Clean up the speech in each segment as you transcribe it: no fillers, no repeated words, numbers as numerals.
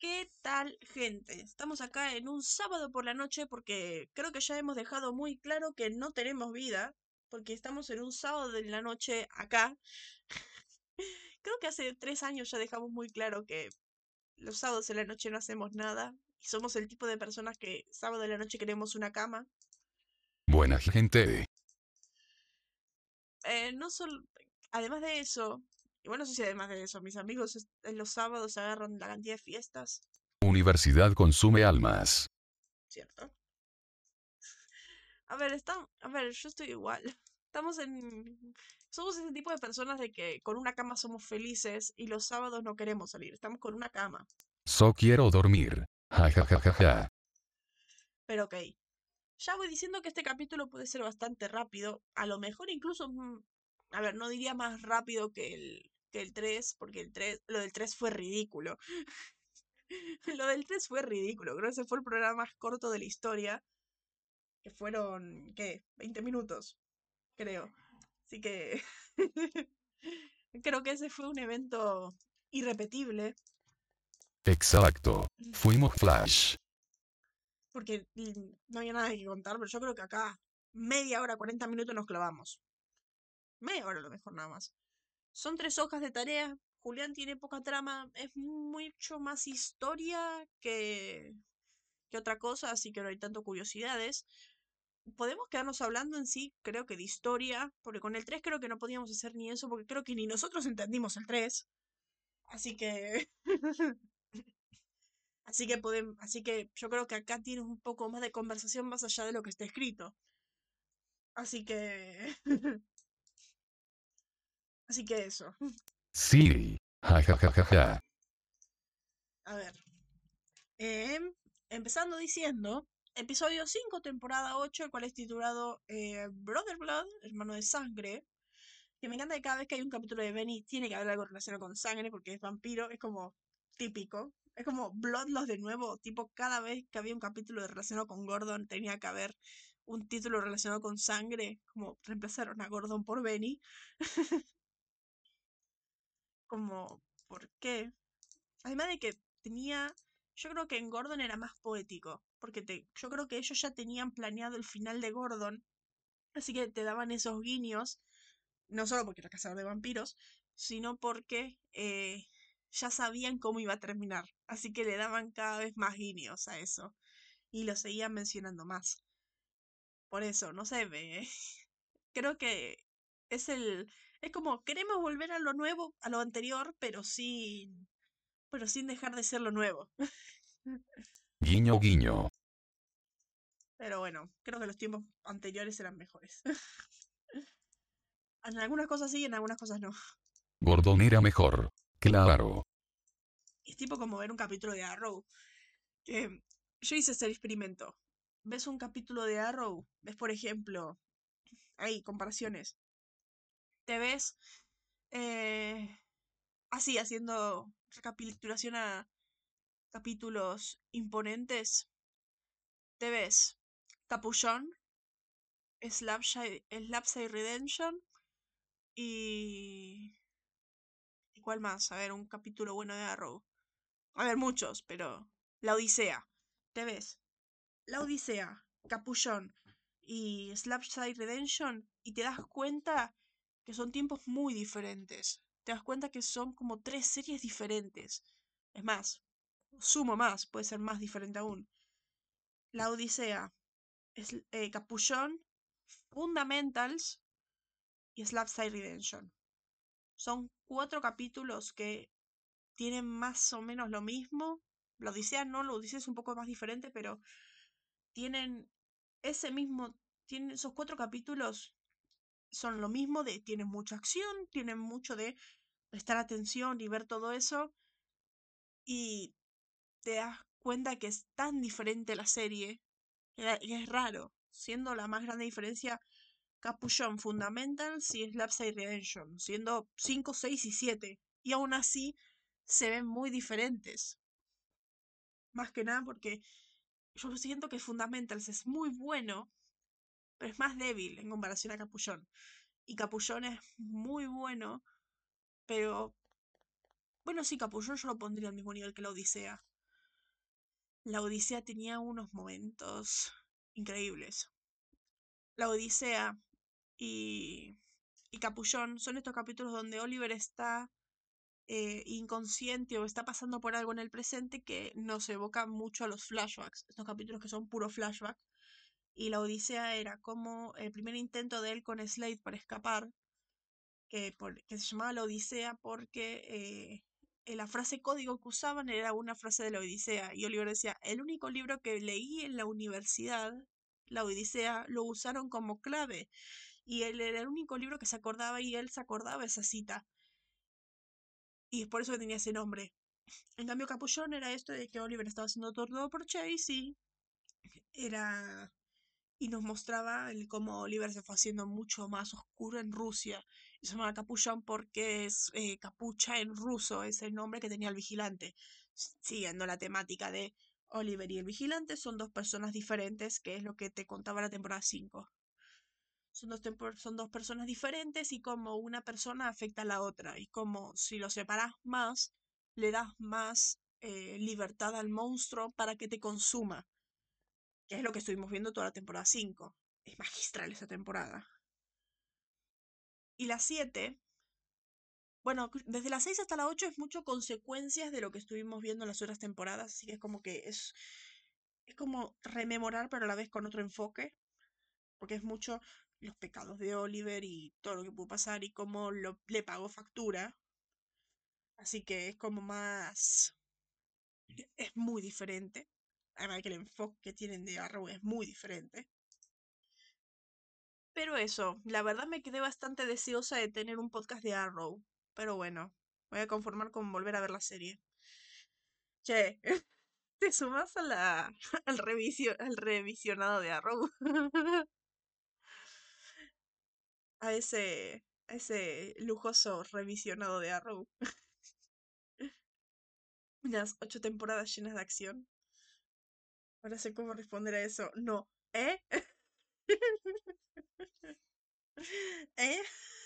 ¿Qué tal, gente? Estamos acá en un sábado por la noche porque creo que ya hemos dejado muy claro que no tenemos vida, porque estamos en un sábado de la noche acá. Creo que hace 3 años ya dejamos muy claro que los sábados de la noche no hacemos nada y somos el tipo de personas que sábado de la noche queremos una cama. Buena gente. No solo, además de eso, y bueno, no sé si además de eso, mis amigos en los sábados agarran la cantidad de fiestas, Universidad consume almas. ¿cierto? A ver, yo estoy igual. Estamos en... Somos ese tipo de personas de que con una cama somos felices y los sábados no queremos salir. Estamos con una cama. So quiero dormir. Ja ja ja ja ja. Pero ok. Ya voy diciendo que este capítulo puede ser bastante rápido. A lo mejor incluso... a ver, no diría más rápido que el 3 porque lo del 3 fue ridículo. Lo del 3 fue ridículo. Creo que ese fue el programa más corto de la historia. Que fueron, ¿qué? 20 minutos, creo. Así que creo que ese fue un evento irrepetible, Exacto. Fuimos Flash. porque no había nada que contar, pero yo creo que acá media hora, 40 minutos nos clavamos. Media hora a lo mejor nada más. Son 3 hojas de tarea. Julián tiene poca trama, es mucho más historia que otra cosa, así que no hay tanto curiosidades. Podemos quedarnos hablando en sí, creo que de historia, porque con el 3 creo que no podíamos hacer ni eso, porque creo que ni nosotros entendimos el 3. Así que así que yo creo que acá tienes un poco más de conversación más allá de lo que está escrito. Así que así que eso. Sí. Ja ja ja ja ja. A ver. em, Empezando diciendo, episodio 5 temporada 8 el cual es titulado Brother Blood, hermano de sangre. Que me encanta que cada vez que hay un capítulo de Benny tiene que haber algo relacionado con sangre porque es vampiro, es como típico. Es como Bloodlust de nuevo, tipo cada vez que había un capítulo relacionado con Gordon tenía que haber un título relacionado con sangre, como reemplazaron a Gordon por Benny. Como, ¿por qué? Además de que tenía, yo creo que en Gordon era más poético, porque yo creo que ellos ya tenían planeado el final de Gordon, así que te daban esos guiños no solo porque era cazador de vampiros, sino porque ya sabían cómo iba a terminar. Así que le daban cada vez más guiños a eso. Y lo seguían mencionando más. Por eso, no sé, creo que es el... Es como, queremos volver a lo nuevo, a lo anterior, pero sin dejar de ser lo nuevo. Guiño guiño. Pero bueno, creo que los tiempos anteriores eran mejores. En algunas cosas sí, en algunas cosas no. Gordon era mejor. Claro. Es tipo como ver un capítulo de Arrow. Que yo hice ese experimento. Ves un capítulo de Arrow, ves por ejemplo, hay comparaciones. Te ves así haciendo recapitulación a capítulos imponentes. Te ves Capuchón, Slapside Redemption y... ¿Y cuál más? A ver, un capítulo bueno de Arrow. A ver, muchos, pero... La Odisea. Te ves La Odisea, Capuchón y Slapside Redemption y te das cuenta que son tiempos muy diferentes. Te das cuenta que son como 3 series diferentes. Es más, sumo más, puede ser más diferente aún. La Odisea, Capuchón, Fundamentals y Slapside Redemption. Son 4 capítulos que tienen más o menos lo mismo. La Odisea no, la Odisea es un poco más diferente, pero tienen ese mismo, tienen esos 4 capítulos, son lo mismo de, tienen mucha acción, tienen mucho de prestar atención y ver todo eso, y te das cuenta que es tan diferente la serie, que es raro, siendo la más grande diferencia Capuchón, Fundamentals y Slapside Redemption, siendo 5 6 y 7 y aún así se ven muy diferentes. Más que nada porque yo siento que Fundamentals es muy bueno, pero es más débil en comparación a Capullón. Y Capullón es muy bueno, pero bueno, sí, Capullón yo lo pondría al mismo nivel que la Odisea. La Odisea tenía unos momentos increíbles. La Odisea y, y Capullón son estos capítulos donde Oliver está inconsciente o está pasando por algo en el presente que nos evoca mucho a los flashbacks. Estos capítulos que son puro flashback. Y la Odisea era como el primer intento de él con Slade para escapar, que se llamaba la Odisea porque la frase código que usaban era una frase de la Odisea. Y Oliver decía, el único libro que leí en la universidad, la Odisea, lo usaron como clave. Y él era el único libro que se acordaba y él se acordaba esa cita. Y es por eso que tenía ese nombre. En cambio, Capullón era esto de que Oliver estaba siendo torturado por Chase y era y nos mostraba cómo Oliver se fue haciendo mucho más oscuro en Rusia. Y se llamaba Capuchón porque es capucha en ruso, es el nombre que tenía el vigilante. Siguiendo la temática de Oliver y el vigilante, son dos personas diferentes, que es lo que te contaba la temporada 5. Son dos personas diferentes y como una persona afecta a la otra. Y como si lo separas más, le das más libertad al monstruo para que te consuma, que es lo que estuvimos viendo toda la temporada 5. Es magistral esa temporada. Y la 7, bueno, desde la 6 hasta la 8 es mucho consecuencias de lo que estuvimos viendo en las otras temporadas, así que es como que es como rememorar, pero a la vez con otro enfoque, porque es mucho los pecados de Oliver y todo lo que pudo pasar y cómo le pagó factura, así que es como más, es muy diferente. Además que el enfoque que tienen de Arrow es muy diferente. Pero eso, la verdad me quedé bastante deseosa de tener un podcast de Arrow. Pero bueno, voy a conformar con volver a ver la serie. Che, ¿te sumas a al revisionado de Arrow? A ese lujoso revisionado de Arrow. Unas 8 temporadas llenas de acción. Ahora sé cómo responder a eso. No. ¿Eh? ¿Eh?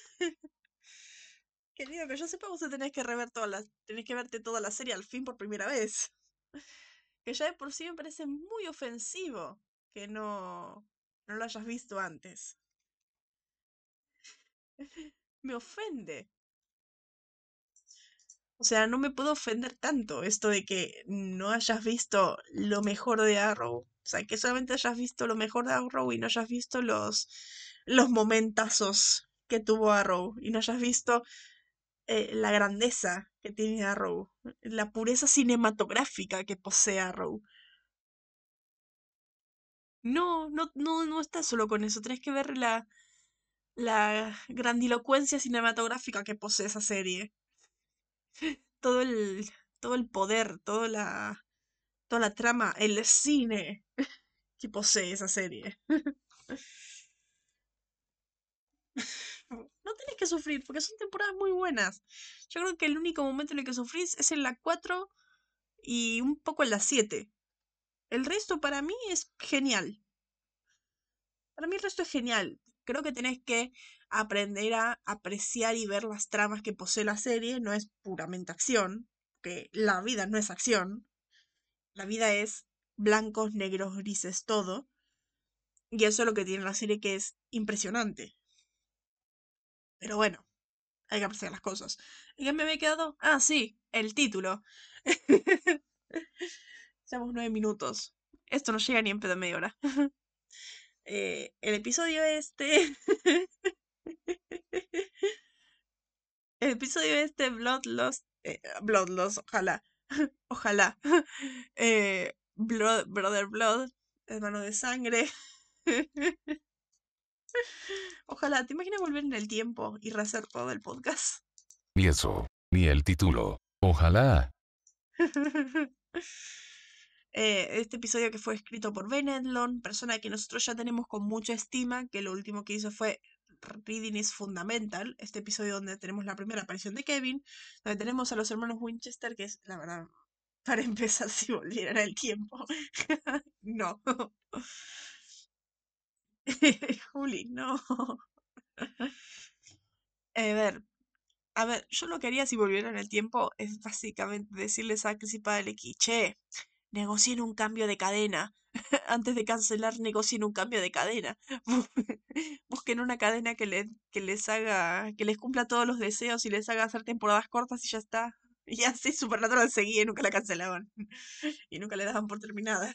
Querido, que yo sepa, vos te tenés que rever tenés que verte toda la serie al fin por primera vez. Que ya de por sí me parece muy ofensivo que no lo hayas visto antes. Me ofende. O sea, no me puedo ofender tanto esto de que no hayas visto lo mejor de Arrow. O sea, que solamente hayas visto lo mejor de Arrow y no hayas visto los momentazos que tuvo Arrow. Y no hayas visto la grandeza que tiene Arrow. La pureza cinematográfica que posee Arrow. No está solo con eso. Tenés que ver la grandilocuencia cinematográfica que posee esa serie. Todo el, todo el poder, toda la trama, el cine que posee esa serie. No tenés que sufrir, porque son temporadas muy buenas. Yo creo que el único momento en el que sufrís es en la 4 y un poco en la 7. El resto para mí es genial. Para mí el resto es genial. Creo que tenés que aprender a apreciar y ver las tramas que posee la serie. No es puramente acción, que la vida no es acción. La vida es blancos, negros, grises, todo. Y eso es lo que tiene la serie que es impresionante. Pero bueno, hay que apreciar las cosas. ¿Y qué me había quedado? Ah, sí, el título. Llevamos 9 minutos. Esto no llega ni en pedo de media hora. El episodio este. El episodio este, Bloodlust. Bloodlust, ojalá. Ojalá. Brother Blood, hermano de sangre. Ojalá, ¿te imaginas volver en el tiempo y rehacer todo el podcast? Ni eso, ni el título. Ojalá. Este episodio que fue escrito por Ben Edlund, persona que nosotros ya tenemos con mucha estima, que lo último que hizo fue Reading is Fundamental, este episodio donde tenemos la primera aparición de Kevin, donde tenemos a los hermanos Winchester, que es, la verdad, para empezar, si volvieran el tiempo. No. Juli, no. A ver, yo lo que haría si volviera en el tiempo es básicamente decirles a Chrissy Padalecki, che, negocien un cambio de cadena. Antes de cancelar, negocien un cambio de cadena. Busquen una cadena que les haga, que les cumpla todos los deseos y les haga hacer temporadas cortas y ya está. Y así Supernatural seguía y nunca la cancelaban. Y nunca le daban por terminada.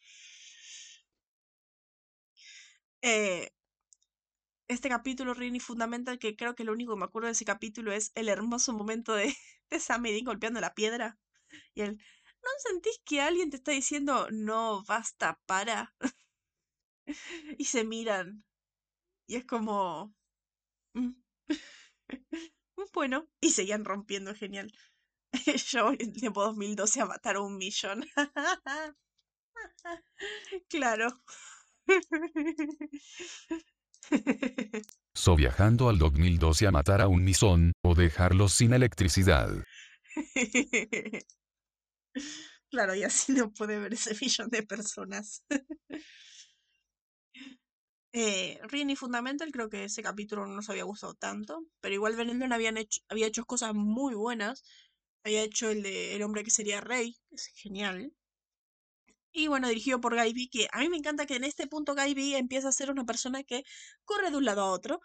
Eh, este capítulo, Rini Fundamental, que creo que lo único que me acuerdo de ese capítulo es el hermoso momento de Sam y Dean golpeando la piedra. Y él, ¿no sentís que alguien te está diciendo, no, basta, para? Y se miran. Y es como... "Mm, bueno, y seguían rompiendo, genial. Yo en el tiempo 2012 a matar a 1 millón. Claro. So viajando al 2012 a matar a 1 millón, o dejarlos sin electricidad. Claro, y así no puede ver ese millón de personas. Rini Fundamental, creo que ese capítulo no nos había gustado tanto, pero igual Venendon había hecho cosas muy buenas. Había hecho el de El hombre que sería rey, que es genial. Y bueno, dirigido por Guy B, que a mí me encanta que en este punto Guy B empieza a ser una persona que corre de un lado a otro.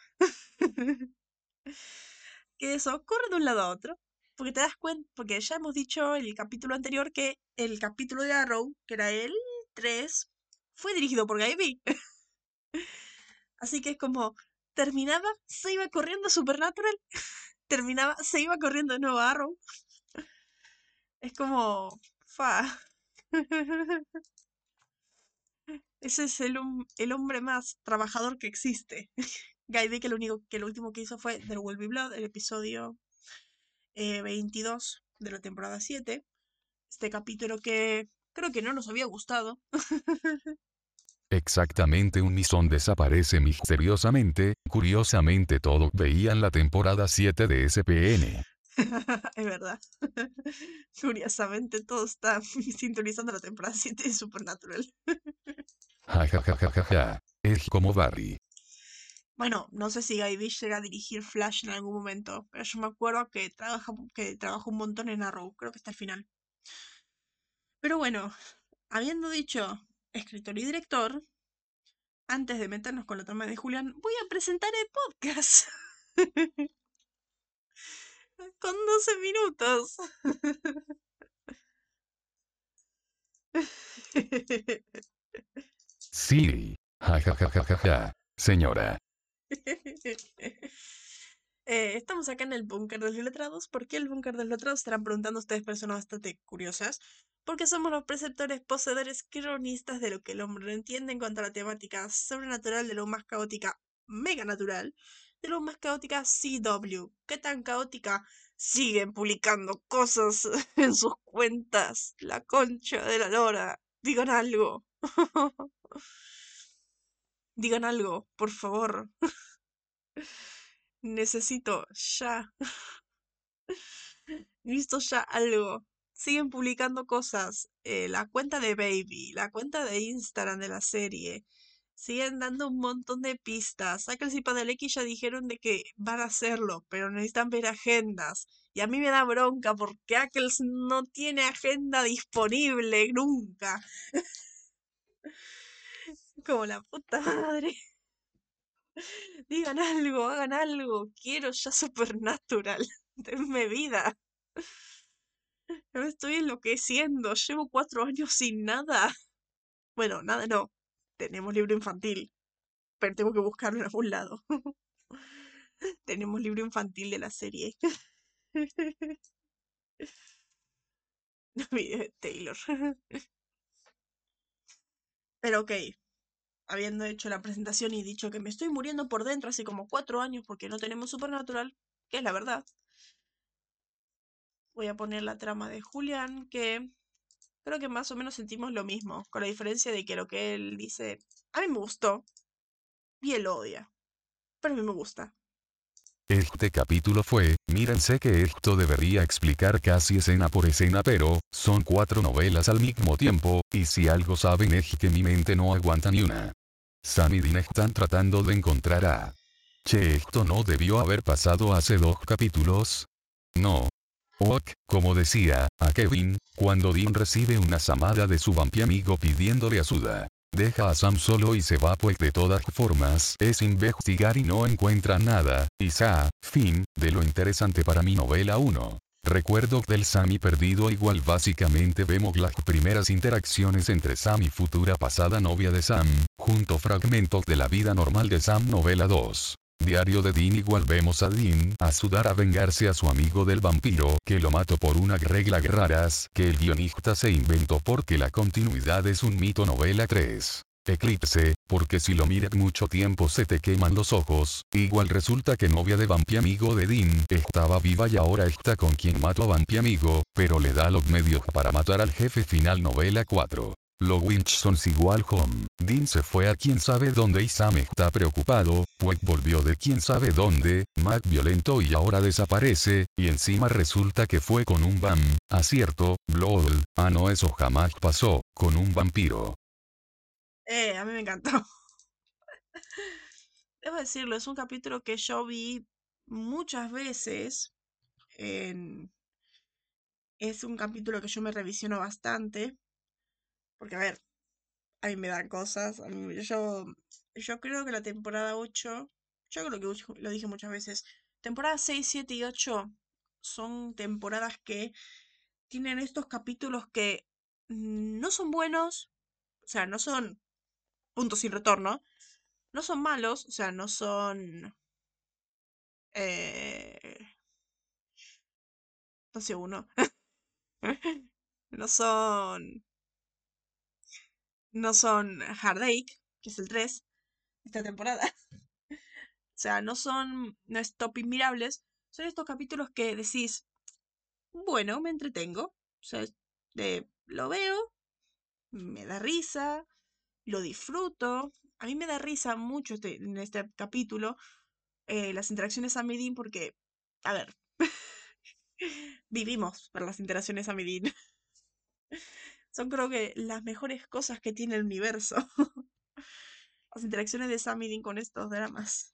Que eso, corre de un lado a otro. Porque te das cuenta, porque ya hemos dicho en el capítulo anterior que el capítulo de Arrow, que era el 3, fue dirigido por Guy B. Así que es como, terminaba, se iba corriendo Supernatural, terminaba, se iba corriendo de nuevo Arrow. Es como, fa. Ese es el hombre más trabajador que existe. Guy B, que lo último que hizo fue There Will Be Blood, el episodio 22 de la temporada 7. Este capítulo que creo que no nos había gustado. Exactamente, 1 millón desaparece misteriosamente. Curiosamente todos veían la temporada 7 de SPN. Es verdad. Curiosamente, todo está sintonizando la temporada 7 de Supernatural. Ja ja ja ja ja ja. Es como Barry. Bueno, no sé si Guy Ritchie llega a dirigir Flash en algún momento, pero yo me acuerdo que trabaja un montón en Arrow, creo que está al final. Pero bueno, habiendo dicho escritor y director, antes de meternos con la trama de Julián, voy a presentar el podcast. Con 12 minutos. Sí. Ja ja ja ja ja ja. Señora. Estamos acá en el búnker de los letrados. ¿Por qué el búnker de los letrados? Estarán preguntando ustedes personas bastante curiosas. Porque somos los preceptores, poseedores, cronistas de lo que el hombre no entiende en cuanto a la temática sobrenatural, de lo más caótica, mega natural, de lo más caótica CW. ¿Qué tan caótica? Siguen publicando cosas en sus cuentas. La concha de la lora. Digan algo. Digan algo, por favor. Necesito ya. Necesito ya algo. Siguen publicando cosas. La cuenta de Baby, la cuenta de Instagram de la serie. Siguen dando un montón de pistas. Ackles y Padalecki ya dijeron de que van a hacerlo, pero necesitan ver agendas. Y a mí me da bronca porque Ackles no tiene agenda disponible nunca. Como la puta madre. Digan algo, hagan algo. Quiero ya Supernatural. Denme vida. Me estoy enloqueciendo. Llevo 4 años sin nada. Bueno, nada no. Tenemos libro infantil. Pero tengo que buscarlo en algún lado. Tenemos libro infantil de la serie. No olvidé de Taylor. Pero ok. Habiendo hecho la presentación y dicho que me estoy muriendo por dentro hace como 4 años porque no tenemos Supernatural, que es la verdad. Voy a poner la trama de Julián, que creo que más o menos sentimos lo mismo, con la diferencia de que lo que él dice, a mí me gustó y él lo odia, pero a mí me gusta. Este capítulo fue, mírense que esto debería explicar casi escena por escena, pero, son 4 novelas al mismo tiempo, y si algo saben es que mi mente no aguanta ni una. Sam y Dean están tratando de encontrar a... Che, esto no debió haber pasado hace 2 capítulos. No. Ok, como decía, a Kevin, cuando Dean recibe una llamada de su vampiamigo pidiéndole ayuda. Deja a Sam solo y se va pues de todas formas es investigar y no encuentra nada, y fin, de lo interesante para mi novela 1. Recuerdo del Sammy perdido igual básicamente vemos las primeras interacciones entre Sam y futura pasada novia de Sam, junto fragmentos de la vida normal de Sam novela 2. Diario de Dean igual vemos a Dean a sudar a vengarse a su amigo del vampiro que lo mató por una regla raras que el guionista se inventó porque la continuidad es un mito novela 3. Eclipse, porque si lo miras mucho tiempo se te queman los ojos, igual resulta que novia de vampiamigo de Dean estaba viva y ahora está con quien mató a vampiamigo, pero le da los medios para matar al jefe final novela 4. Los Winchsons igual home. Dean se fue a quién sabe dónde y Sam está preocupado, pues volvió de quién sabe dónde, Matt violento y ahora desaparece, y encima resulta que fue con un acierto, Blood, no eso jamás pasó, con un vampiro. A mí me encantó. Debo decirlo, es un capítulo que yo vi muchas veces. en- Es un capítulo que yo me revisiono bastante. Porque, a ver, a mí me dan cosas. Yo creo que la temporada 8 yo creo que lo dije muchas veces, temporada 6 7 y 8 son temporadas que tienen estos capítulos que no son buenos, o sea, no son puntos sin retorno, no son malos, o sea, no son... Eh, 12 uno. No son... No son Heartache, que es el 3 esta temporada. O sea, no es top inmirables. Son estos capítulos que decís, bueno, me entretengo. O sea, lo veo, me da risa, lo disfruto. A mí me da risa mucho en este capítulo las interacciones a Medin porque, a ver, vivimos para las interacciones a Medin. Son creo que las mejores cosas que tiene el universo. Las interacciones de Sam y Dean con estos dramas.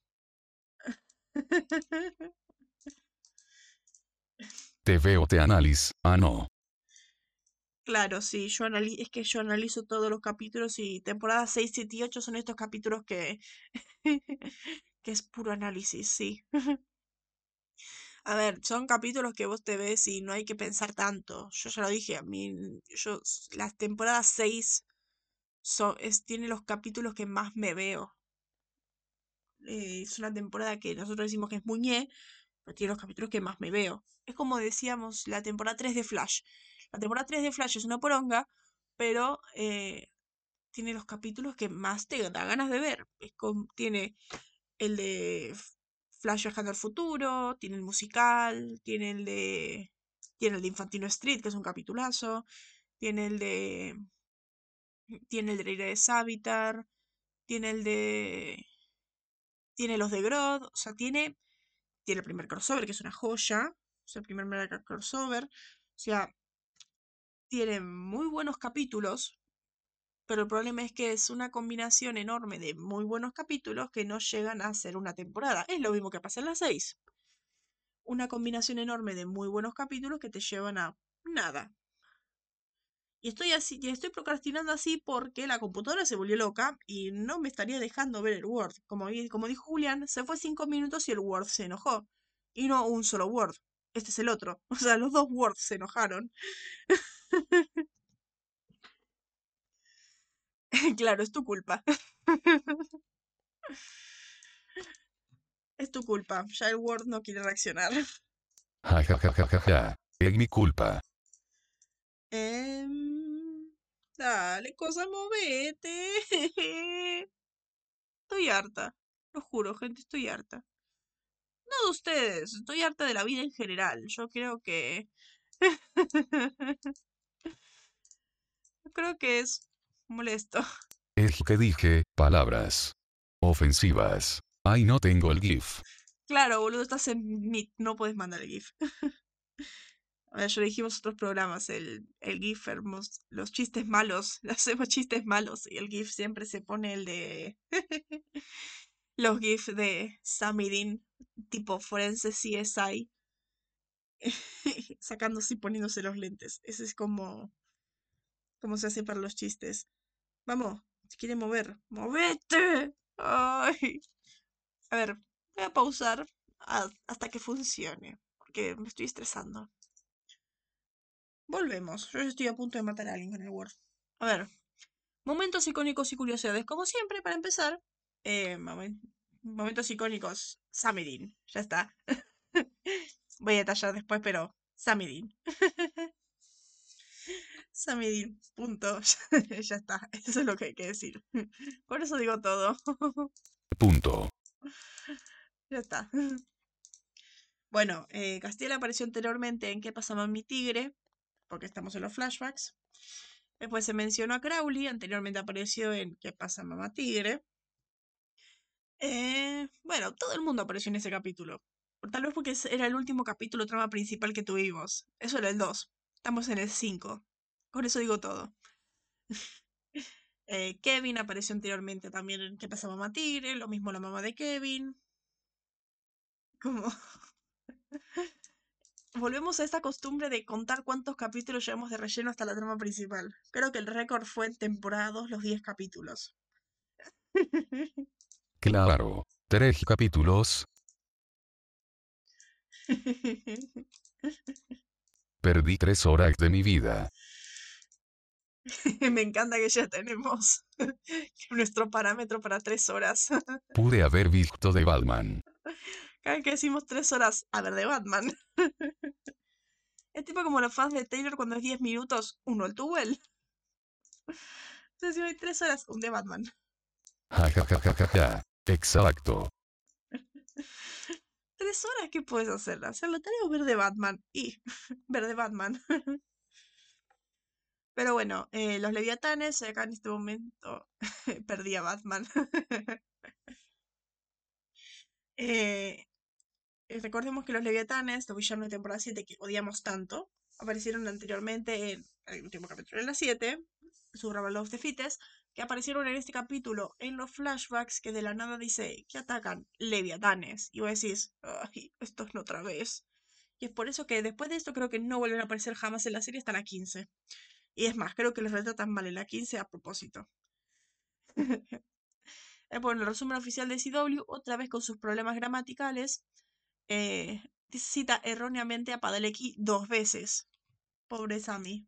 Te veo te analiz, no. Claro, sí, es que yo analizo todos los capítulos y temporadas 6 7 y 8 son estos capítulos que que es puro análisis, sí. A ver, son capítulos que vos te ves y no hay que pensar tanto. Yo ya lo dije, a mí las temporadas 6 tiene los capítulos que más me veo. Es una temporada que nosotros decimos que es muñe, pero tiene los capítulos que más me veo. Es como decíamos la temporada 3 de Flash. La temporada 3 de Flash es una poronga, pero tiene los capítulos que más te da ganas de ver. Tiene el de Flash viajando al futuro, tiene el musical, tiene el de Infantino Street, que es un capitulazo, tiene el de tiene el de la isla de Savitar, tiene el de tiene los de Grodd, o sea, tiene el primer crossover, que es una joya, o sea, el primer mega crossover, o sea, tiene muy buenos capítulos, pero el problema es que es una combinación enorme de muy buenos capítulos que no llegan a ser una temporada. Es lo mismo que pasa en las 6. Una combinación enorme de muy buenos capítulos que te llevan a nada. Y estoy procrastinando así porque la computadora se volvió loca y no me estaría dejando ver el Word. Como dijo Julián, se fue 5 minutos y el Word se enojó. Y no un solo Word. Este es el otro. O sea, los dos Words se enojaron. Claro, es tu culpa. Es tu culpa. Ya el Word no quiere reaccionar. Ja ja ja ja ja ja. Es mi culpa. Dale, cosa, movete. Estoy harta. Lo juro, gente, estoy harta. No de ustedes, estoy harta de la vida en general. Yo creo que... Yo creo que es molesto. Es que dije, palabras ofensivas. Ay, no tengo el GIF. Claro, boludo, estás en Meet, no puedes mandar el GIF. A ver, ya lo dijimos en otros programas, el GIF, los chistes malos, hacemos chistes malos y el GIF siempre se pone el de los GIF de Sam y Dean, tipo forense CSI. sacándose y poniéndose los lentes. Ese es como se hace para los chistes. Vamos, se quiere mover. ¡Movete! Ay. A ver, voy a pausar hasta que funcione, porque me estoy estresando. Volvemos. Yo estoy a punto de matar a alguien con el Word. A ver, momentos icónicos y curiosidades. Como siempre, para empezar, momentos icónicos. Samidin. Ya está. Voy a detallar después, pero Samidin. Samidin. Punto. Ya está. Eso es lo que hay que decir. Con eso digo todo. Punto. Ya está. Bueno, Castiel apareció anteriormente en ¿Qué pasaba en mi tigre? Porque estamos en los flashbacks. Después se mencionó a Crowley, anteriormente apareció en ¿Qué pasa, mamá tigre? Bueno, todo el mundo apareció en ese capítulo. Tal vez porque era el último capítulo trama principal que tuvimos. Eso era el 2. Estamos en el 5. Con eso digo todo. Kevin apareció anteriormente también en ¿Qué pasa, mamá tigre? Lo mismo la mamá de Kevin. Como volvemos a esta costumbre de contar cuántos capítulos llevamos de relleno hasta la trama principal. Creo que el récord fue en temporada 2 los 10 capítulos. Claro. 3 capítulos. Perdí 3 horas de mi vida. Me encanta que ya tenemos nuestro parámetro para 3 horas. Pude haber visto de Batman. Cada vez que decimos 3 horas, a ver, de Batman. Es tipo como los fans de Taylor cuando es 10 minutos, uno el Tubel. Entonces, si hay 3 horas, un de Batman. Ja ja ja ja ja ja. Exacto. 3 horas, ¿qué puedes hacer? Hacer la tarea o ver de Batman. Y ver de Batman. Pero bueno, los leviatanes, acá en este momento perdí a Batman. Eh, recordemos que los leviatanes, los villanos de temporada 7 que odiamos tanto, aparecieron anteriormente en el último capítulo de la 7, Survival of the Fittest, que aparecieron en este capítulo en los flashbacks que de la nada dice que atacan leviatanes. Y vos decís, ay, esto es otra vez. Y es por eso que después de esto creo que no vuelven a aparecer jamás en la serie hasta la 15. Y es más, creo que los retratan mal en la 15 a propósito. Bueno, el resumen oficial de CW, otra vez con sus problemas gramaticales, eh, cita erróneamente a Padalecki 2 veces. Pobre Sammy.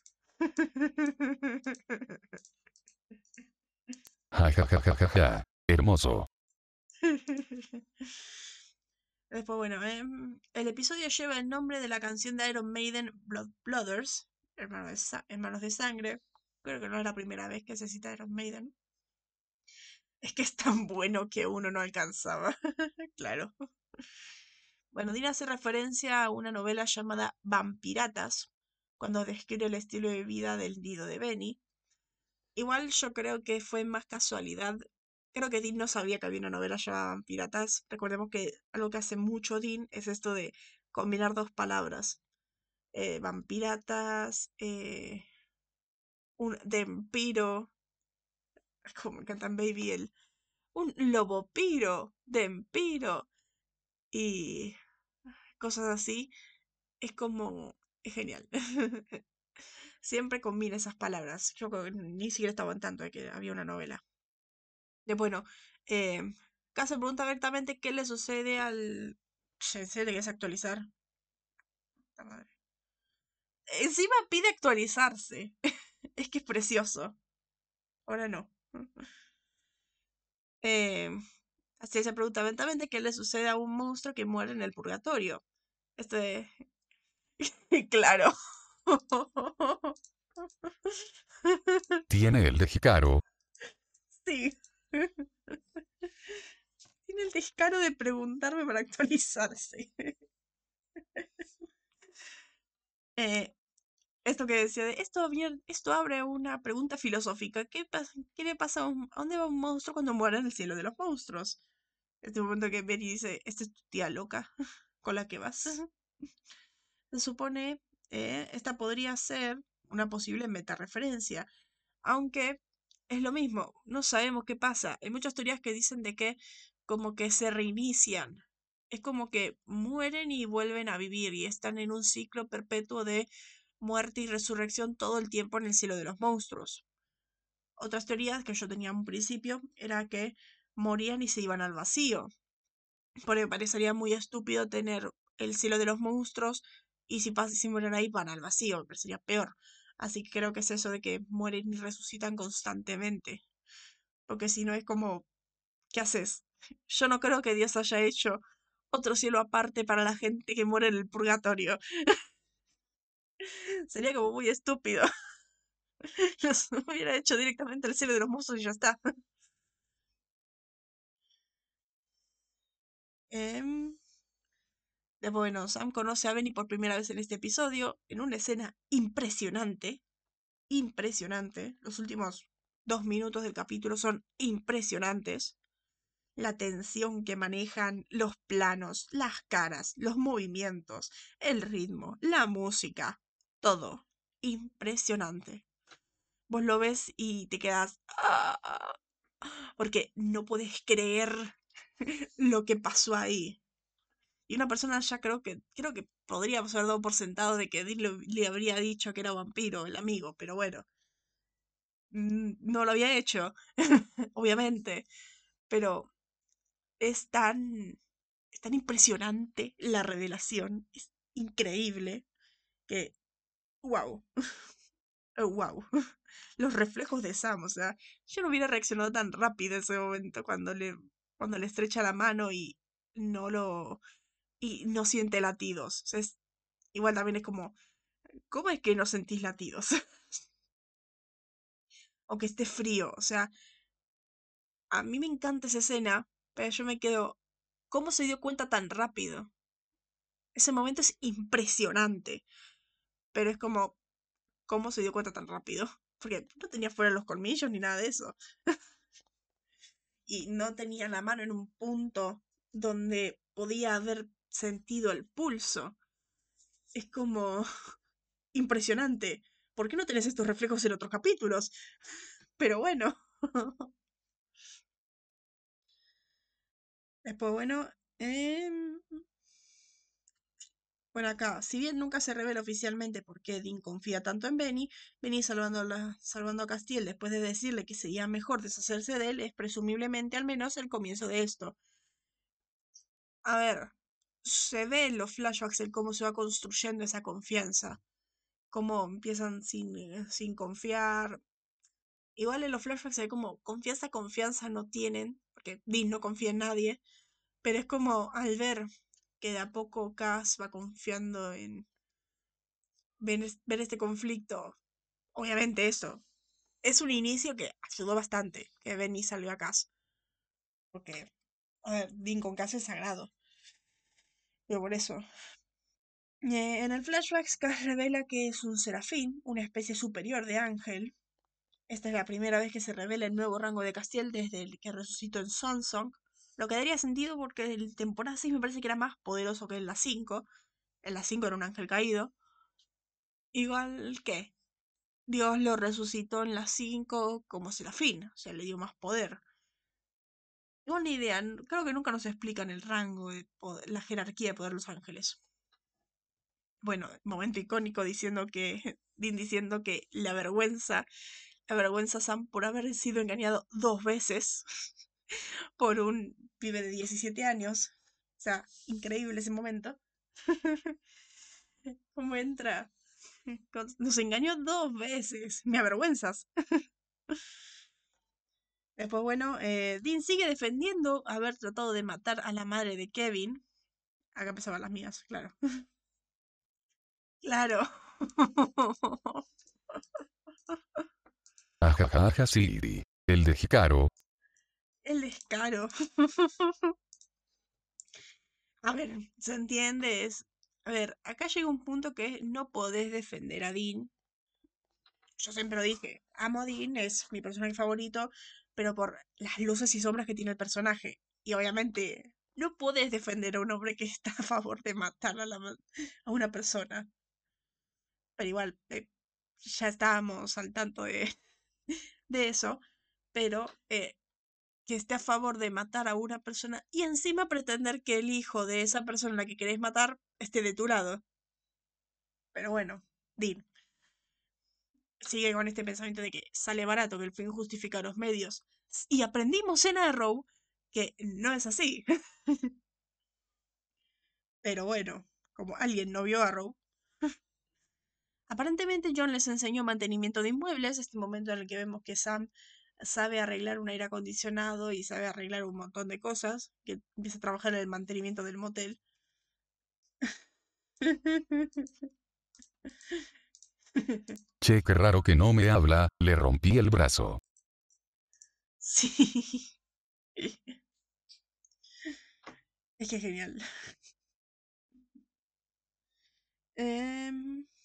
Ja ja ja ja ja ja. Hermoso. Después, bueno, el episodio lleva el nombre de la canción de Iron Maiden, Blood Brothers, Hermanos de Sangre. Creo que no es la primera vez que se cita Iron Maiden. Es que es tan bueno que uno no alcanzaba. Claro. Bueno, Dean hace referencia a una novela llamada Vampiratas, cuando describe el estilo de vida del nido de Benny. Igual yo creo que fue más casualidad. Creo que Dean no sabía que había una novela llamada Vampiratas. Recordemos que algo que hace mucho Dean es esto de combinar dos palabras. Vampiratas, un vampiro, como cantan Baby, un lobopiro, vampiro y cosas así. Es como, es genial. Siempre combina esas palabras. Yo ni siquiera estaba en tanto de que había una novela. Bueno, eh, acá se pregunta abiertamente qué le sucede al... Che, ¿se le quieres actualizar? Puta madre. Encima pide actualizarse. Es que es precioso. Ahora no. Eh, así se pregunta abiertamente qué le sucede a un monstruo que muere en el purgatorio. Este... Claro. Tiene el de Hikaru. Sí. Tiene el descaro de preguntarme para actualizarse. Eh, esto que decía de esto abre una pregunta filosófica. ¿Qué le pasa a dónde va un monstruo cuando muere en el cielo de los monstruos? Este momento que Benny dice, esta es tu tía loca con la que vas. Se supone, esta podría ser una posible metareferencia, aunque es lo mismo, no sabemos qué pasa. Hay muchas teorías que dicen de que como que se reinician es como que mueren y vuelven a vivir y están en un ciclo perpetuo de muerte y resurrección todo el tiempo en el cielo de los monstruos. Otras teorías que yo tenía en un principio era que morían y se iban al vacío, porque me parecería muy estúpido tener el cielo de los monstruos y si mueren ahí van al vacío, me parecería peor. Así que creo que es eso de que mueren y resucitan constantemente, porque si no es como, ¿qué haces? Yo no creo que Dios haya hecho otro cielo aparte para la gente que muere en el purgatorio. Sería como muy estúpido. Los hubiera hecho directamente el cielo de los monstruos y ya está. Em, Después, bueno, Sam conoce a Benny por primera vez en este episodio, en una escena impresionante. Impresionante. Los últimos 2 minutos del capítulo son impresionantes. La tensión que manejan, los planos, las caras, los movimientos, el ritmo, la música, todo. Impresionante. Vos lo ves y te quedas... "Ah", porque no puedes creer lo que pasó ahí. Y una persona ya creo que podríamos haber dado por sentado de que Dean le habría dicho que era vampiro, el amigo, pero bueno, no lo había hecho, obviamente. Pero es es tan impresionante la revelación, es increíble que, wow, wow. Los reflejos de Sam, o sea, yo no hubiera reaccionado tan rápido en ese momento cuando le estrecha la mano y no siente latidos. O sea, igual también es como, ¿cómo es que no sentís latidos? O que esté frío. O sea, a mí me encanta esa escena, pero yo me quedo, ¿cómo se dio cuenta tan rápido? Ese momento es impresionante, pero es como, ¿cómo se dio cuenta tan rápido? Porque no tenía fuera los colmillos ni nada de eso. Y no tenía la mano en un punto donde podía haber sentido el pulso. Es como impresionante. ¿Por qué no tenés estos reflejos en otros capítulos? Pero bueno. Después, bueno, bueno, acá, si bien nunca se revela oficialmente por qué Dean confía tanto en Benny, Benny salvando a Castiel después de decirle que sería mejor deshacerse de él es presumiblemente al menos el comienzo de esto. A ver, se ve en los flashbacks el cómo se va construyendo esa confianza, cómo empiezan sin confiar. Igual en los flashbacks se ve como confianza no tienen, porque Dean no confía en nadie, pero es como al ver que de a poco Cass va confiando en ver este conflicto. Obviamente eso es un inicio que ayudó bastante que Benny salió a Cass. Porque, a ver, Dean con Cass es sagrado. Pero por eso. En el flashback, Cass revela que es un serafín, una especie superior de ángel. Esta es la primera vez que se revela el nuevo rango de Castiel desde el que resucitó en Song. Lo que daría sentido porque el temporada 6 me parece que era más poderoso que en la 5. En la 5 era un ángel caído. Igual que Dios lo resucitó en la 5 como serafín, o sea, le dio más poder. Tengo ni idea, creo que nunca nos explican el rango de poder, la jerarquía de poder de los ángeles. Bueno, momento icónico diciendo que, Dean diciendo que la vergüenza a Sam por haber sido engañado 2 veces por un pibe de 17 años. O sea, increíble ese momento. ¿Cómo entra? Nos engañó 2 veces. Me avergüenzas. Después, bueno, Dean sigue defendiendo haber tratado de matar a la madre de Kevin. Acá empezaban las mías, claro. Claro. Ajajaja Siri. El de Hikaru. El descaro. A ver, se entiende, a ver, acá llega un punto que no podés defender a Dean. Yo siempre lo dije, amo a Dean, es mi personaje favorito, pero por las luces y sombras que tiene el personaje. Y obviamente, no podés defender a un hombre que está a favor de matar a una persona. Pero igual, ya estábamos al tanto de eso. Pero que esté a favor de matar a una persona y encima pretender que el hijo de esa persona a la que querés matar esté de tu lado. Pero bueno, Dean sigue con este pensamiento de que sale barato, que el fin justifica los medios. Y aprendimos en Arrow que no es así. Pero bueno, como alguien no vio Arrow, aparentemente John les enseñó mantenimiento de inmuebles, este momento en el que vemos que Sam sabe arreglar un aire acondicionado y sabe arreglar un montón de cosas, que empieza a trabajar en el mantenimiento del motel. Che, qué raro que no me habla, le rompí el brazo. Sí. Es que es genial. Em,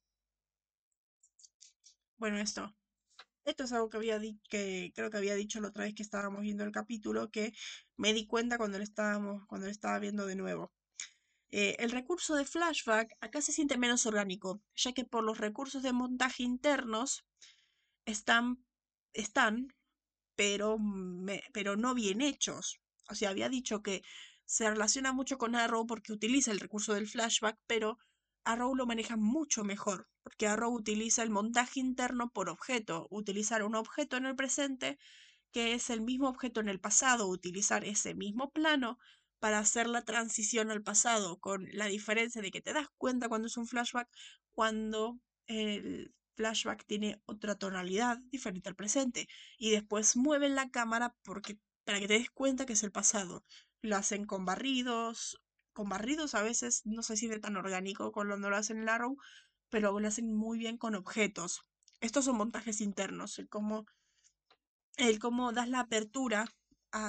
bueno, esto. Esto es algo que que creo que había dicho la otra vez que estábamos viendo el capítulo, que me di cuenta cuando lo estaba viendo de nuevo. El recurso de flashback acá se siente menos orgánico, ya que por los recursos de montaje internos están, están pero no bien hechos. O sea, había dicho que se relaciona mucho con Arrow porque utiliza el recurso del flashback, pero Arrow lo maneja mucho mejor, porque Arrow utiliza el montaje interno por objeto, utilizar un objeto en el presente que es el mismo objeto en el pasado, utilizar ese mismo plano para hacer la transición al pasado, con la diferencia de que te das cuenta cuando es un flashback, cuando el flashback tiene otra tonalidad diferente al presente, y después mueven la cámara para que te des cuenta que es el pasado. Lo hacen con barridos a veces no se siente tan orgánico cuando lo hacen en Arrow, pero lo hacen muy bien con objetos. Estos son montajes internos, el cómo das la apertura a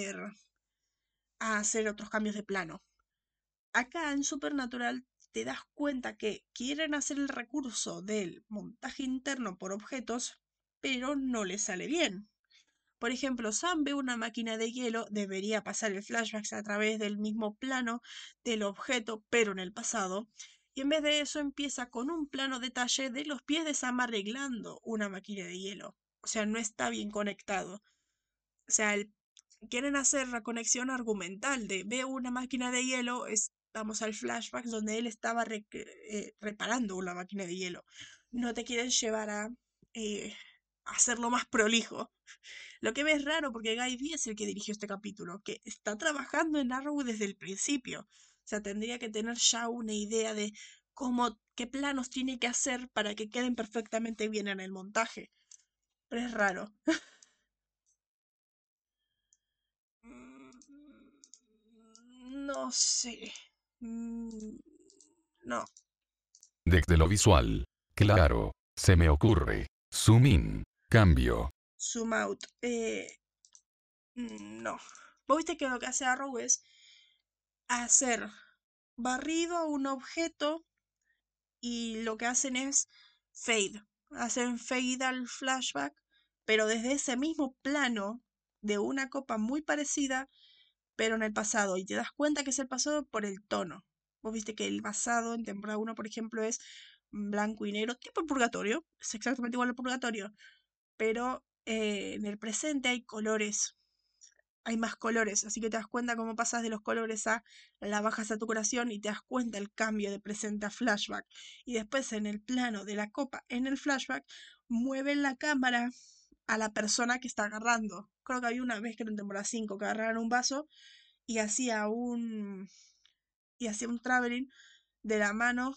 hacer otros cambios de plano. Acá en Supernatural te das cuenta que quieren hacer el recurso del montaje interno por objetos, pero no les sale bien. Por ejemplo, Sam ve una máquina de hielo, debería pasar el flashback a través del mismo plano del objeto, pero en el pasado, y en vez de eso empieza con un plano detalle de los pies de Sam arreglando una máquina de hielo. O sea, no está bien conectado. O sea, quieren hacer la conexión argumental de veo una máquina de hielo, vamos al flashback donde él estaba reparando una máquina de hielo. No te quieren llevar eh, a hacerlo más prolijo. Lo que ves raro porque Guy Vee es el que dirigió este capítulo, que está trabajando en Arrow desde el principio. O sea, tendría que tener ya una idea de qué planos tiene que hacer para que queden perfectamente bien en el montaje. Pero es raro. Mm, No sé. Mm, No. Desde lo visual. Claro. Se me ocurre. Zoom in. Cambio. Zoom out. No. Vos viste que lo que hace Arrow es hacer barrido a un objeto y lo que hacen es fade. Hacen fade al flashback, pero desde ese mismo plano de una copa muy parecida, pero en el pasado. Y te das cuenta que es el pasado por el tono. Vos viste que el pasado en temporada 1, por ejemplo, es blanco y negro, tipo el purgatorio. Es exactamente igual al purgatorio. Pero en el presente hay colores. Hay más colores, así que te das cuenta cómo pasas de los colores a la baja saturación y te das cuenta el cambio de presente a flashback. Y después en el plano de la copa, en el flashback, mueven la cámara a la persona que está agarrando. Creo que había una vez que era en temporada 5 que agarraron un vaso y hacía un traveling de la mano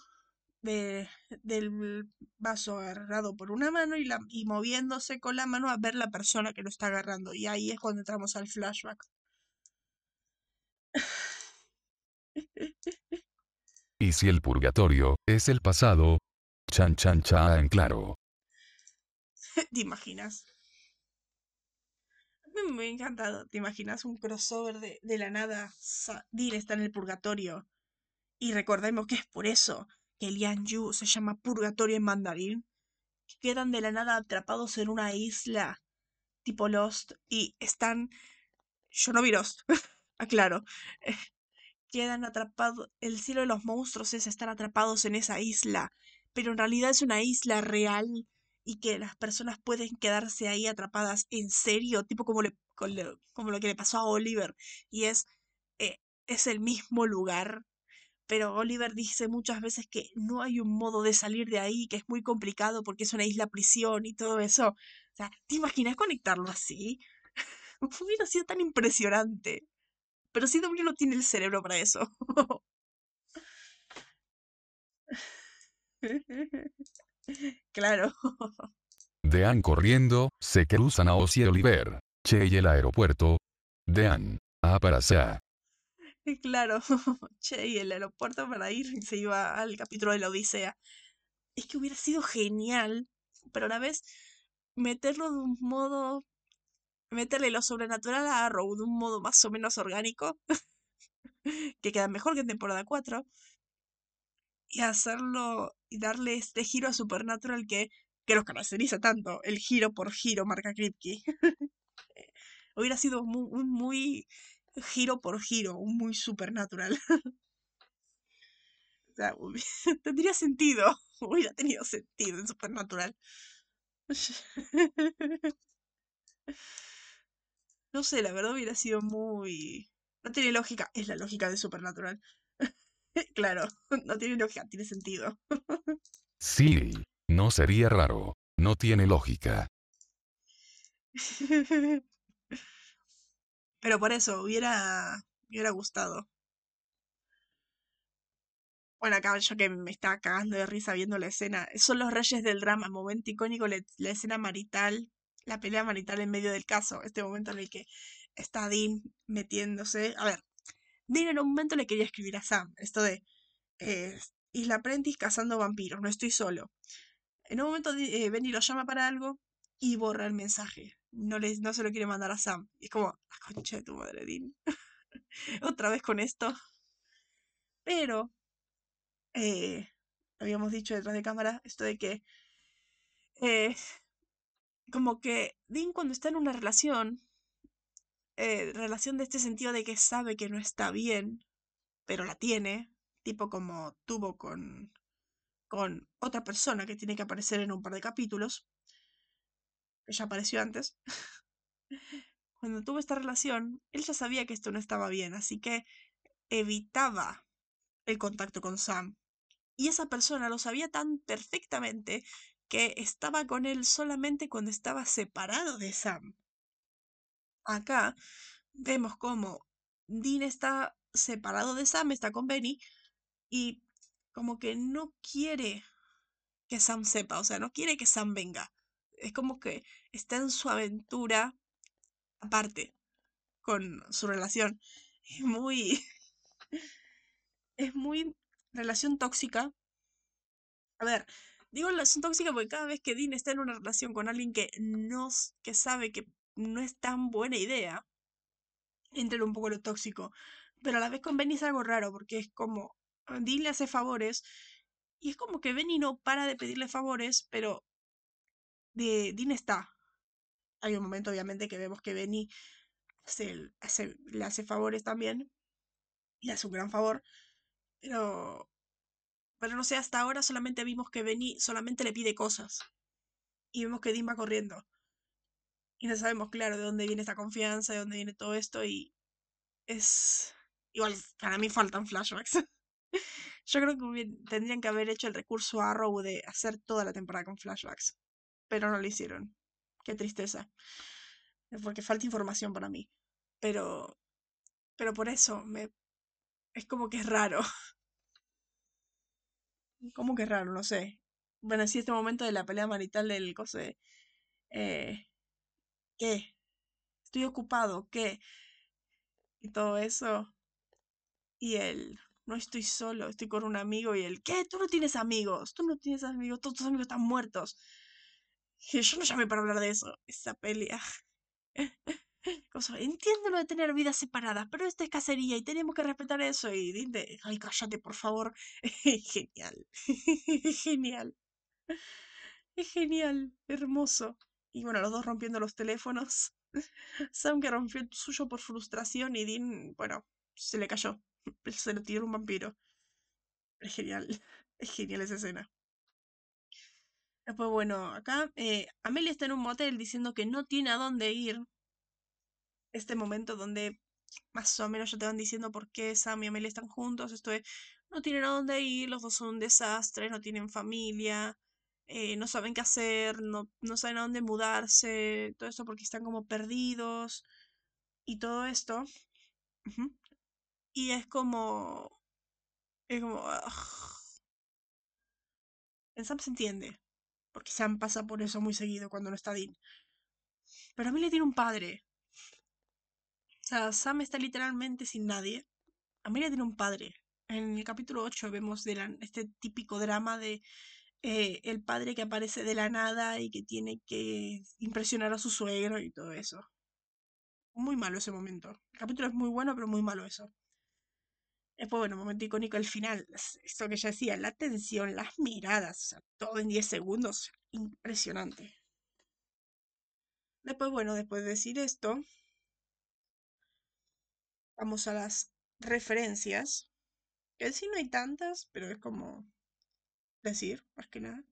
del vaso agarrado por una mano y moviéndose con la mano a ver la persona que lo está agarrando. Y ahí es cuando entramos al flashback. Y si el purgatorio es el pasado. Chan chan chan claro. ¿Te imaginas? A mí me ha encantado. ¿Te imaginas un crossover de la nada? Dean está en el purgatorio. Y recordemos que es por eso que Lian Yu se llama purgatorio en mandarín. Que quedan de la nada atrapados en una isla tipo Lost y están... Yo no vi Lost, aclaro. Eh, Quedan atrapados... El cielo de los monstruos es estar atrapados en esa isla. Pero en realidad es una isla real y que las personas pueden quedarse ahí atrapadas en serio, tipo como lo que le pasó a Oliver. Y eh, es el mismo lugar, pero Oliver dice muchas veces que no hay un modo de salir de ahí, que es muy complicado porque es una isla prisión y todo eso. O sea, ¿te imaginas conectarlo así? Hubiera sido tan impresionante. Pero CW no tiene el cerebro para eso. Claro, Dean corriendo, se cruzan a Oz y Oliver. Che y el aeropuerto. Dean. A para Sea. claro. Che, y el aeropuerto para ir se iba al capítulo de la Odisea. Es que hubiera sido genial, pero a la vez meterlo de un modo, meterle lo sobrenatural a Arrow de un modo más o menos orgánico, que queda mejor que en temporada 4 y hacerlo y darle este giro a Supernatural que los caracteriza tanto, el giro por giro marca Kripke. Hubiera sido un muy giro por giro, un muy Supernatural. O sea, tendría sentido, hubiera tenido sentido en Supernatural. No sé, la verdad hubiera sido muy... No tiene lógica, es la lógica de Supernatural. Claro, no tiene lógica, tiene sentido. Sí. No sería raro. No tiene lógica. Pero por eso, me hubiera gustado. Bueno, acá yo que me estaba cagando de risa viendo la escena. Son los reyes del drama, momento icónico, la escena marital, la pelea marital en medio del caso. Este momento en el que está Dean metiéndose. A ver, Dean en un momento le quería escribir a Sam. Esto de eh, Isla Prentice cazando vampiros, no estoy solo. En un momento Benny lo llama para algo y borra el mensaje. No se lo quiere mandar a Sam. Y es como, "Ah, concha de tu madre, Dean. Otra vez con esto. Pero eh, habíamos dicho detrás de cámara esto de que eh, como que Dean cuando está en una relación de este sentido de que sabe que no está bien, pero la tiene, tipo como tuvo con otra persona que tiene que aparecer en un par de capítulos, que ya apareció antes, cuando tuvo esta relación, él ya sabía que esto no estaba bien, así que evitaba el contacto con Sam. Y esa persona lo sabía tan perfectamente que estaba con él solamente cuando estaba separado de Sam. Acá vemos cómo Dean está separado de Sam, está con Benny, y como que no quiere que Sam sepa, o sea, no quiere que Sam venga. Es como que está en su aventura aparte con su relación. Es muy, es muy relación tóxica. A ver, digo relación tóxica porque cada vez que Dean está en una relación con alguien que sabe que no es tan buena idea, entra en un poco lo tóxico. Pero a la vez con Benny es algo raro porque es como Dean le hace favores y es como que Benny no para de pedirle favores, pero Dean está. Hay un momento obviamente que vemos que Benny le hace favores también y le hace un gran favor, pero, pero no sé, hasta ahora solamente vimos que Benny solamente le pide cosas y vemos que Dean va corriendo y no sabemos claro de dónde viene esta confianza, de dónde viene todo esto y es... Igual, para mí faltan flashbacks. Yo creo que tendrían que haber hecho el recurso Arrow de hacer toda la temporada con flashbacks, pero no lo hicieron. Qué tristeza, porque falta información para mí. Pero, pero por eso es como que es raro, como que es raro, no sé. Bueno, sí, este momento de la pelea marital del coso de, eh, ¿qué? Estoy ocupado, ¿qué? Y todo eso. Y él, no estoy solo, estoy con un amigo. Y él, ¿qué? Tú no tienes amigos, tú no tienes amigos, todos tus amigos están muertos. Y yo no llamé para hablar de eso, esa pelea. Entiendo lo de tener vidas separadas, pero esta es cacería y tenemos que respetar eso. Y dime, ay, cállate, por favor. Genial. Genial. Es genial. Hermoso. Y bueno, los dos rompiendo los teléfonos. Sam que rompió el suyo por frustración y Dean, bueno, se le cayó. Se lo tiró un vampiro. Es genial. Es genial esa escena. Después, bueno, acá Amelia está en un motel diciendo que no tiene a dónde ir. Este momento donde más o menos ya te van diciendo por qué Sam y Amelia están juntos. Esto es, no tienen a dónde ir, los dos son un desastre, no tienen familia, no saben qué hacer, no saben a dónde mudarse, todo esto porque están como perdidos y todo esto. Ujú. Y es como, en Sam se entiende, porque Sam pasa por eso muy seguido cuando no está Dean. Pero Amelia tiene un padre. O sea, Sam está literalmente sin nadie. Amelia tiene un padre. En el capítulo 8 vemos este típico drama de el padre que aparece de la nada y que tiene que impresionar a su suegro y todo eso. Muy malo ese momento. El capítulo es muy bueno, pero muy malo eso. Después, bueno, momento icónico el final. Esto que ya decía, la tensión, las miradas, o sea, todo en 10 segundos. Impresionante. Después, bueno, después de decir esto, vamos a las referencias. Que en sí no hay tantas, pero es como decir, más que nada.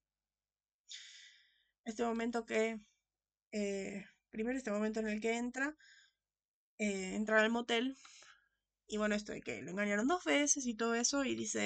Este momento que, primero este momento en el que entra al motel, y bueno, esto de que lo engañaron 2 veces y todo eso,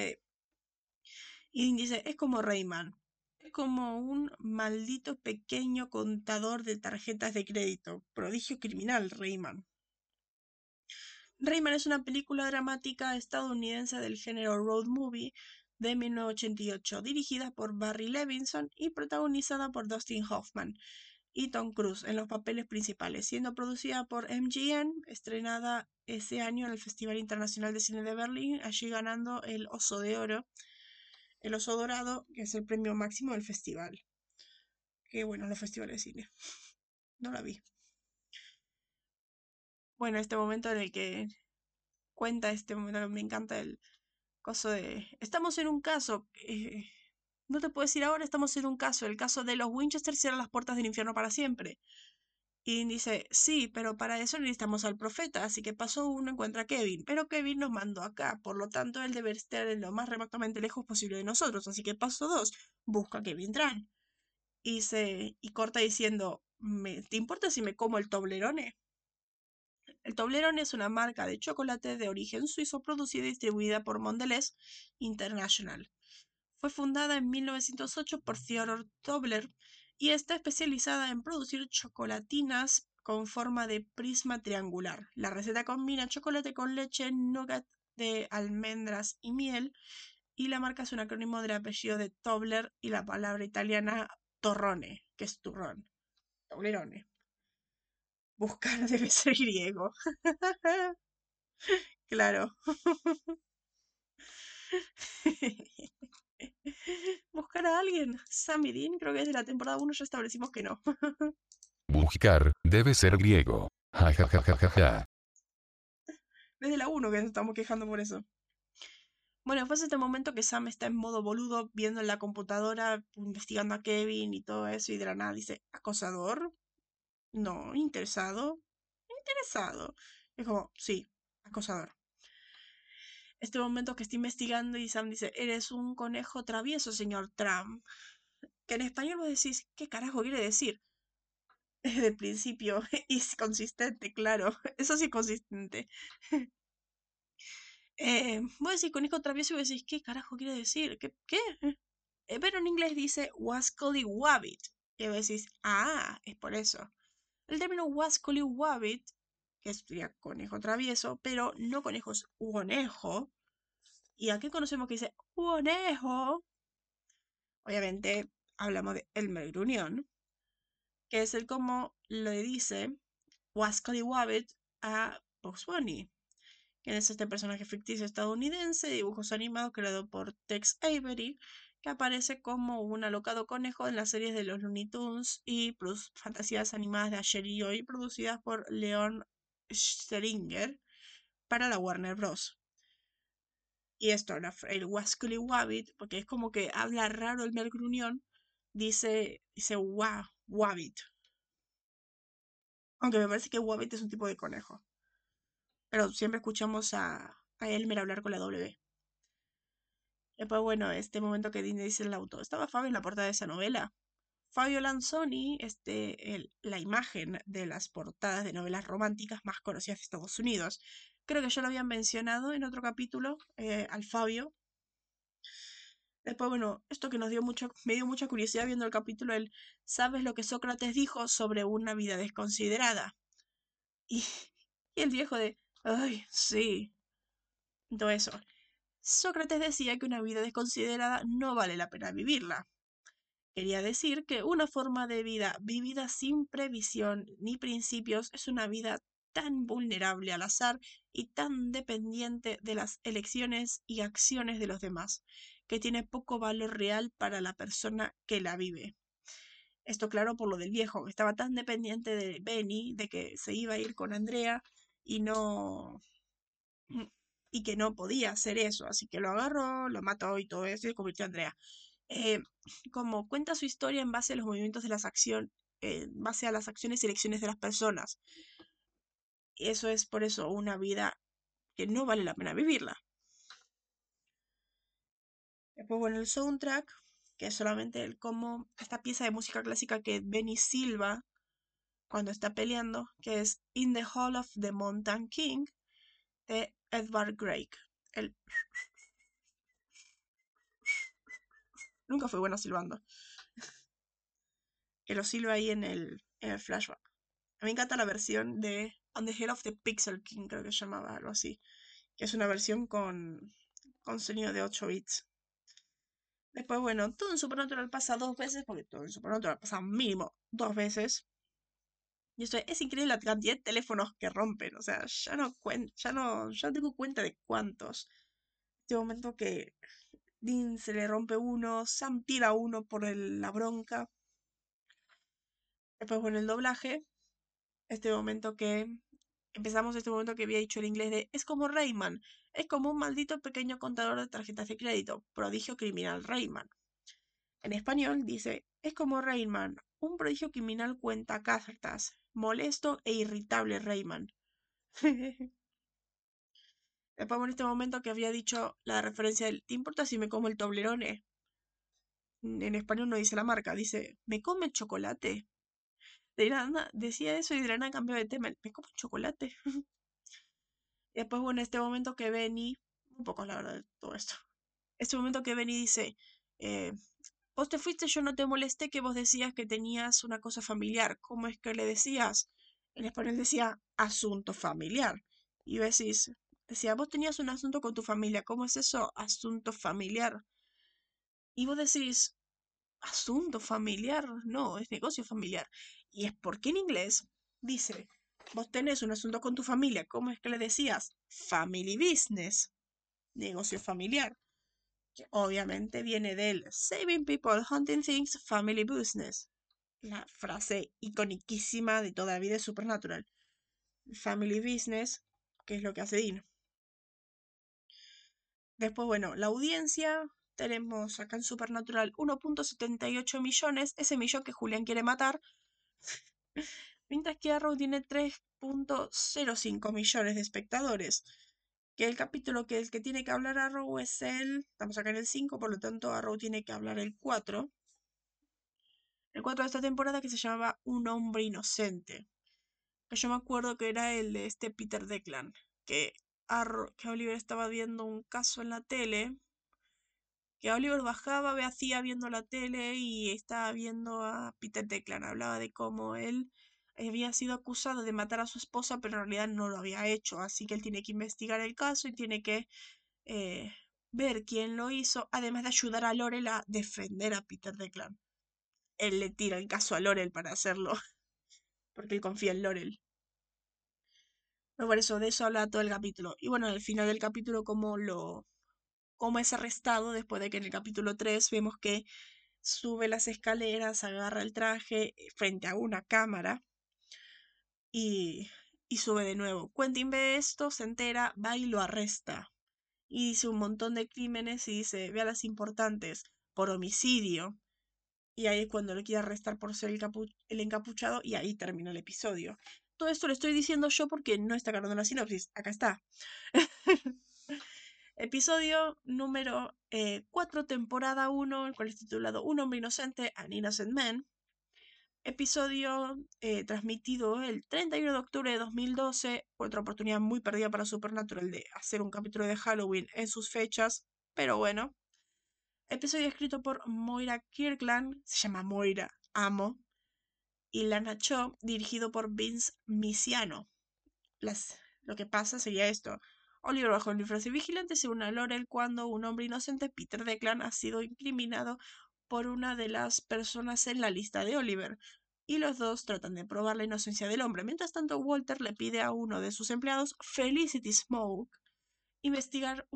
y dice, es como Rayman, es como un maldito pequeño contador de tarjetas de crédito, prodigio criminal, Rayman. Rayman es una película dramática estadounidense del género road movie de 1988, dirigida por Barry Levinson y protagonizada por Dustin Hoffman y Tom Cruise en los papeles principales, siendo producida por MGM, estrenada ese año en el Festival Internacional de Cine de Berlín, allí ganando el Oso de Oro, el Oso Dorado, que es el premio máximo del festival. Qué bueno, los festivales de cine. No la vi. Bueno, este momento en el que cuenta este momento que me encanta el coso de... Estamos en un caso... no te puedo decir ahora, estamos en un caso. El caso de los Winchester cierran las puertas del infierno para siempre. Y dice, sí, pero para eso necesitamos al profeta, así que paso uno encuentra a Kevin, pero Kevin nos mandó acá, por lo tanto él debe estar en lo más remotamente lejos posible de nosotros, así que paso dos, busca a Kevin Tran. Y corta diciendo, ¿te importa si me como el Toblerone? El Toblerone es una marca de chocolate de origen suizo producida y distribuida por Mondelez International. Fue fundada en 1908 por Theodor Tobler y está especializada en producir chocolatinas con forma de prisma triangular. La receta combina chocolate con leche, nougat de almendras y miel, y la marca es un acrónimo del apellido de Tobler y la palabra italiana torrone, que es turrón. Toblerone. Buscar debe ser griego. Claro. Buscar a alguien. Sam y Dean, creo que desde la temporada 1 ya establecimos que no. Buscar, debe ser griego. Ja ja ja ja ja ja. Desde la 1 que nos estamos quejando por eso. Bueno, después de este momento que Sam está en modo boludo viendo en la computadora, investigando a Kevin y todo eso, y de la nada dice, ¿acosador? No, interesado. Interesado. Es como, sí, acosador. Este momento que está investigando y Sam dice, eres un conejo travieso, señor Trump. Que en español vos decís, ¿qué carajo quiere decir? Desde el principio. Y es consistente, claro. Eso sí es consistente. Vos decís conejo travieso y vos decís, ¿qué carajo quiere decir? ¿Qué? Pero en inglés dice Wascally Wabbit. Y vos decís, ah, es por eso. El término Wascally Wabbit, que sería conejo travieso, pero no conejos conejo. ¿Y a qué conocemos que dice conejo? Obviamente hablamos de Elmer Gruñón, que es el como le dice Wascally Wabbit a Bugs Bunny, quien es este personaje ficticio estadounidense de dibujos animados creado por Tex Avery, que aparece como un alocado conejo en las series de los Looney Tunes y fantasías animadas de ayer y hoy producidas por Leon Steringer para la Warner Bros. Y esto, el Wascally Wabbit, porque es como que habla raro el Mergruñón, dice Wabbit. Aunque me parece que Wabbit es un tipo de conejo. Pero siempre escuchamos a Elmer hablar con la W. Después, bueno, este momento que Disney dice en el auto. ¿Estaba Fabio en la portada de esa novela? Fabio Lanzoni, la imagen de las portadas de novelas románticas más conocidas de Estados Unidos. Creo que ya lo habían mencionado en otro capítulo, al Fabio. Después, bueno, esto que me dio mucha curiosidad viendo el capítulo, ¿sabes lo que Sócrates dijo sobre una vida desconsiderada? Y, y el viejo ay, sí, todo eso. Sócrates decía que una vida desconsiderada no vale la pena vivirla. Quería decir que una forma de vida vivida sin previsión ni principios es una vida tan vulnerable al azar y tan dependiente de las elecciones y acciones de los demás, que tiene poco valor real para la persona que la vive. Esto claro por lo del viejo, que estaba tan dependiente de Benny, de que se iba a ir con Andrea y no... y que no podía hacer eso, así que lo agarró, lo mató y todo eso y convirtió a Andrea. Eh, como cuenta su historia en base a los movimientos de las acciones, en base a las acciones y elecciones de las personas. Y eso es por eso una vida que no vale la pena vivirla. Después, bueno, el soundtrack, que es solamente como esta pieza de música clásica que Benny silba cuando está peleando, que es In the Hall of the Mountain King, de Edvard Grieg. Él nunca fue bueno silbando. Que lo silba ahí en el flashback. A mí me encanta la versión de On the Head of the Pixel King, creo que se llamaba algo así. Que es una versión con sonido de 8 bits. Después, bueno, todo en Supernatural pasa 2 veces, porque todo en Supernatural pasa mínimo 2 veces. Y eso es increíble la cantidad de teléfonos que rompen. O sea, ya no tengo cuenta de cuántos. Este momento que Dean se le rompe uno, Sam tira uno por la bronca. Después, bueno, el doblaje. Empezamos este momento que había dicho el inglés de es como Rayman, es como un maldito pequeño contador de tarjetas de crédito, prodigio criminal Rayman. En español dice es como Rayman, un prodigio criminal cuenta cartas, molesto e irritable Rayman. Después en este momento que había dicho la referencia del ¿te importa si me como el Toblerone? En español no dice la marca, dice ¿me come el chocolate? De la nada decía eso y de la nada cambió de tema, ¿me como el chocolate? Y después, bueno, este momento que Benny, un poco la verdad de todo esto, este momento que Benny dice, eh, vos te fuiste, yo no te molesté, que vos decías que tenías una cosa familiar, ¿cómo es que le decías? En español decía asunto familiar. Y decía, vos tenías un asunto con tu familia, ¿cómo es eso? Asunto familiar. Y vos decís, asunto familiar, no, es negocio familiar. Y es porque en inglés dice, vos tenés un asunto con tu familia, ¿cómo es que le decías? Family business, negocio familiar, que obviamente viene del Saving People, Hunting Things, Family Business, la frase iconiquísima de toda la vida de Supernatural. Family business, que es lo que hace Dean. Después, bueno, la audiencia, tenemos acá en Supernatural 1.78 millones, ese millón que Julián quiere matar, mientras que Arrow tiene 3.05 millones de espectadores. Que el capítulo que el que tiene que hablar Arrow es estamos acá en el 5, por lo tanto Arrow tiene que hablar el 4. El 4 de esta temporada que se llamaba Un hombre inocente. Que yo me acuerdo que era el de este Peter Declan. Que, que Oliver estaba viendo un caso en la tele, que Oliver bajaba, hacía viendo la tele y estaba viendo a Peter Declan. Hablaba de cómo él había sido acusado de matar a su esposa, pero en realidad no lo había hecho. Así que él tiene que investigar el caso y tiene que eh, ver quién lo hizo, además de ayudar a Laurel a defender a Peter Declan. Él le tira el caso a Laurel para hacerlo, porque él confía en Laurel. Pero por eso, de eso habla todo el capítulo. Y bueno, al final del capítulo, cómo es arrestado, después de que en el capítulo 3 vemos que sube las escaleras, agarra el traje frente a una cámara y, y sube de nuevo. Quentin ve esto, se entera, va y lo arresta. Y dice un montón de crímenes y dice, ve a las importantes, por homicidio. Y ahí es cuando lo quiere arrestar por ser el encapuchado y ahí termina el episodio. Todo esto lo estoy diciendo yo porque no está cargando la sinopsis. Acá está. Episodio número 4, temporada 1, el cual es titulado Un hombre inocente, An Innocent Man. Episodio transmitido el 31 de octubre de 2012. Otra oportunidad muy perdida para Supernatural de hacer un capítulo de Halloween en sus fechas. Pero bueno. Episodio escrito por Moira Kirkland. Se llama Moira, amo. Y Lana Cho, dirigido por Vince Misiano. Lo que pasa sería esto. Oliver bajo el disfraz de vigilante se une a Laurel cuando un hombre inocente, Peter Declan, ha sido incriminado por una de las personas en la lista de Oliver, y los dos tratan de probar la inocencia del hombre. Mientras tanto, Walter le pide a uno de sus empleados, Felicity Smoke, investigar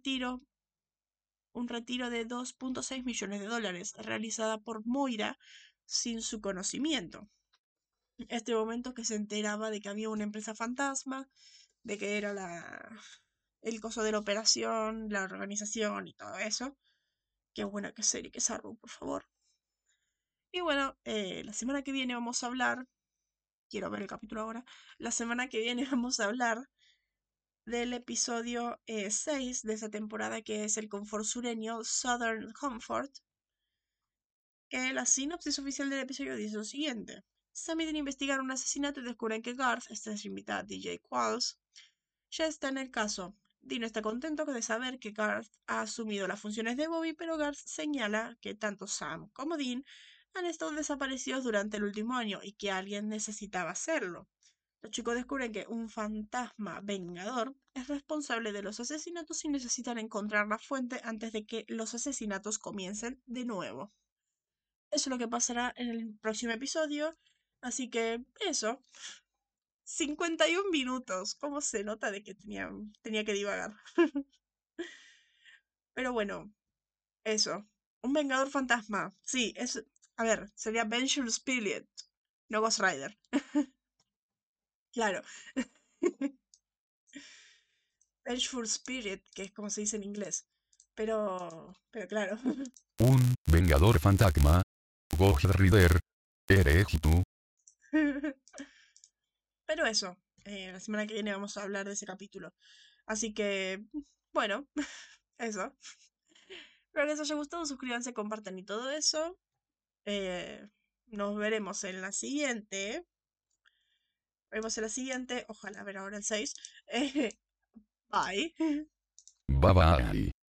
un retiro de 2.6 millones de dólares realizada por Moira sin su conocimiento. Este momento que se enteraba de que había una empresa fantasma, de que era el coso de la operación, la organización y todo eso. Qué buena que serie, que es Arrow, por favor. Y bueno, la semana que viene vamos a hablar, quiero ver el capítulo ahora, la semana que viene vamos a hablar del episodio 6 de esta temporada, que es el confort sureño Southern Comfort, que la sinopsis oficial del episodio dice lo siguiente. Sam y Dean investigan un asesinato y descubren que Garth, esta es invitada DJ Qualls, ya está en el caso. Dean está contento de saber que Garth ha asumido las funciones de Bobby, pero Garth señala que tanto Sam como Dean han estado desaparecidos durante el último año y que alguien necesitaba hacerlo. Los chicos descubren que un fantasma vengador es responsable de los asesinatos y necesitan encontrar la fuente antes de que los asesinatos comiencen de nuevo. Eso es lo que pasará en el próximo episodio. Así que eso. 51 minutos. ¿Cómo se nota de que tenía que divagar? Pero bueno, eso. Un Vengador Fantasma. Sí, es. A ver, sería Vengeful Spirit, no Ghost Rider. Claro. Vengeful Spirit, que es como se dice en inglés. Pero claro. Un Vengador Fantasma. Ghost Rider. ¿Eres tú? Pero eso. La semana que viene vamos a hablar de ese capítulo. Así que, bueno, eso. Espero que les haya gustado. Suscríbanse, compartan y todo eso. Eh, Nos veremos en la siguiente. Vemos en la siguiente. Ojalá ver ahora el 6. Bye. Bye bye.